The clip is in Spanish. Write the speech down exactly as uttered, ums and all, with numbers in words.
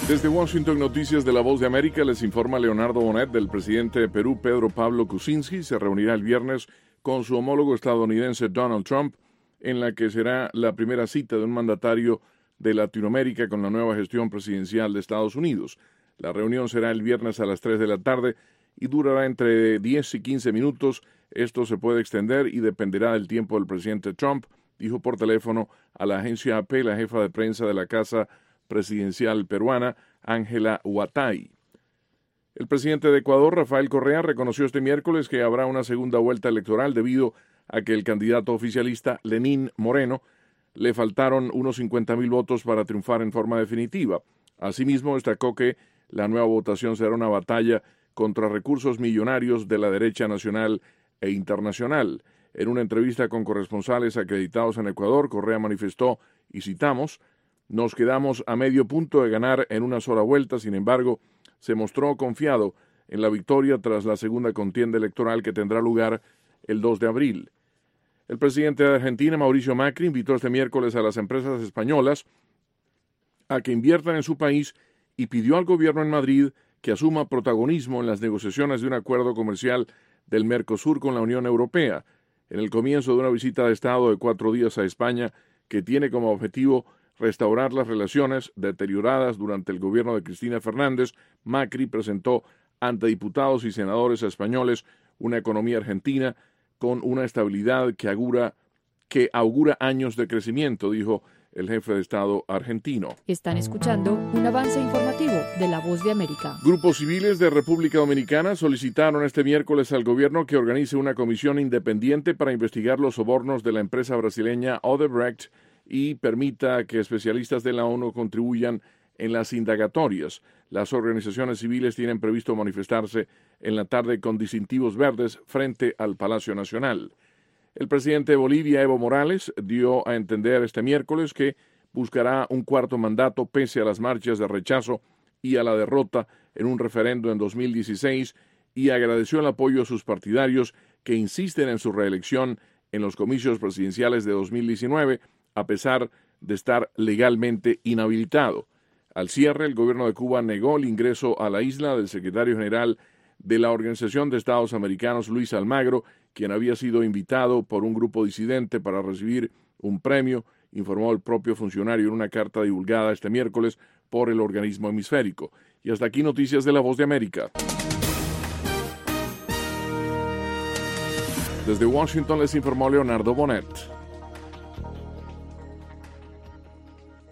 Desde Washington, Noticias de La Voz de América, les informa Leonardo Bonet. Del presidente de Perú, Pedro Pablo Kuczynski, se reunirá el viernes con su homólogo estadounidense Donald Trump, en la que será la primera cita de un mandatario de Latinoamérica con la nueva gestión presidencial de Estados Unidos. La reunión será el viernes a las tres de la tarde y durará entre diez y quince minutos. Esto se puede extender y dependerá del tiempo del presidente Trump, dijo por teléfono a la agencia A P la jefa de prensa de la Casa Presidencial peruana, Ángela Huatay. El presidente de Ecuador, Rafael Correa, reconoció este miércoles que habrá una segunda vuelta electoral debido a que el candidato oficialista Lenín Moreno le faltaron unos cincuenta mil votos para triunfar en forma definitiva. Asimismo, destacó que la nueva votación será una batalla contra recursos millonarios de la derecha nacional e internacional. En una entrevista con corresponsales acreditados en Ecuador, Correa manifestó, y citamos, «Nos quedamos a medio punto de ganar en una sola vuelta, sin embargo, se mostró confiado en la victoria tras la segunda contienda electoral que tendrá lugar el dos de abril». El presidente de Argentina, Mauricio Macri, invitó este miércoles a las empresas españolas a que inviertan en su país y pidió al gobierno en Madrid que asuma protagonismo en las negociaciones de un acuerdo comercial del Mercosur con la Unión Europea, en el comienzo de una visita de Estado de cuatro días a España que tiene como objetivo restaurar las relaciones deterioradas durante el gobierno de Cristina Fernández. Macri presentó ante diputados y senadores españoles una economía argentina con una estabilidad que augura, que augura años de crecimiento, dijo el jefe de Estado argentino. Están escuchando un avance informativo de La Voz de América. Grupos civiles de República Dominicana solicitaron este miércoles al gobierno que organice una comisión independiente para investigar los sobornos de la empresa brasileña Odebrecht y permita que especialistas de la ONU contribuyan en las indagatorias. Las organizaciones civiles tienen previsto manifestarse en la tarde con distintivos verdes frente al Palacio Nacional. El presidente de Bolivia, Evo Morales, dio a entender este miércoles que buscará un cuarto mandato pese a las marchas de rechazo y a la derrota en un referendo en dos mil dieciséis y agradeció el apoyo a sus partidarios que insisten en su reelección en los comicios presidenciales de dos mil diecinueve, a pesar de estar legalmente inhabilitado. Al cierre, el gobierno de Cuba negó el ingreso a la isla del secretario general de la Organización de Estados Americanos, Luis Almagro, quien había sido invitado por un grupo disidente para recibir un premio, informó el propio funcionario en una carta divulgada este miércoles por el organismo hemisférico. Y hasta aquí Noticias de La Voz de América. Desde Washington les informó Leonardo Bonet.